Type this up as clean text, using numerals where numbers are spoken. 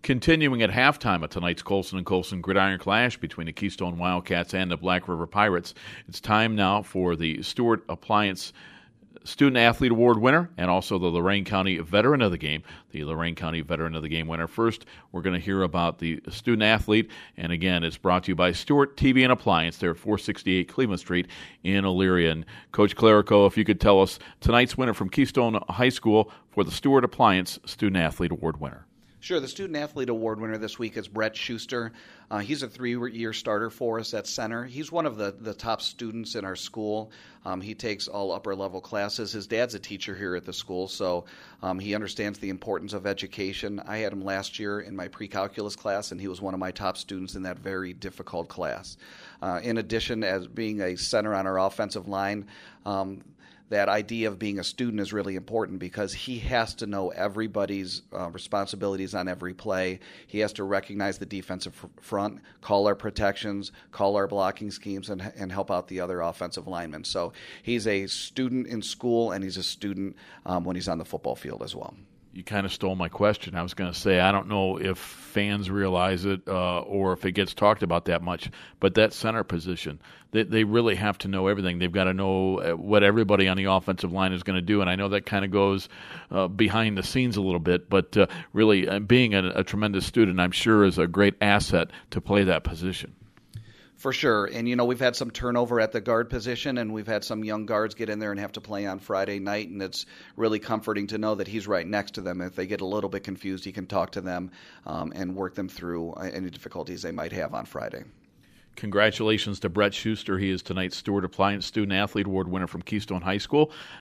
Continuing at halftime of tonight's Colson & Colson Gridiron Clash between the Keystone Wildcats and the Black River Pirates, it's time now for the Stewart Appliance Student Athlete Award winner and also the Lorain County Veteran of the Game, the Lorain County Veteran of the Game winner. First, we're going to hear about the student athlete, and again, it's brought to you by Stewart TV and Appliance. They're at 468 Cleveland Street in Elyria. And Coach Clerico, if you could tell us tonight's winner from Keystone High School for the Stewart Appliance Student Athlete Award winner. Sure. The Student Athlete Award winner this week is Brett Schuster. He's a 3-year starter for us at center. He's one of the top students in our school. He takes all upper-level classes. His dad's a teacher here at the school, so he understands the importance of education. I had him last year in my pre-calculus class, and he was one of my top students in that very difficult class. In addition, as being a center on our offensive line, that idea of being a student is really important because he has to know everybody's responsibilities on every play. He has to recognize the defensive front, call our protections, call our blocking schemes, and help out the other offensive linemen. So he's a student in school, and he's a student when he's on the football field as well. You kind of stole my question. I was going to say, I don't know if fans realize it or if it gets talked about that much, but that center position, they really have to know everything. They've got to know what everybody on the offensive line is going to do, and I know that kind of goes behind the scenes a little bit, but really being a tremendous student, I'm sure, is a great asset to play that position. For sure. And, we've had some turnover at the guard position, and we've had some young guards get in there and have to play on Friday night, and it's really comforting to know that he's right next to them. If they get a little bit confused, he can talk to them and work them through any difficulties they might have on Friday. Congratulations to Brett Schuster. He is tonight's Stewart Appliance Student Athlete Award winner from Keystone High School.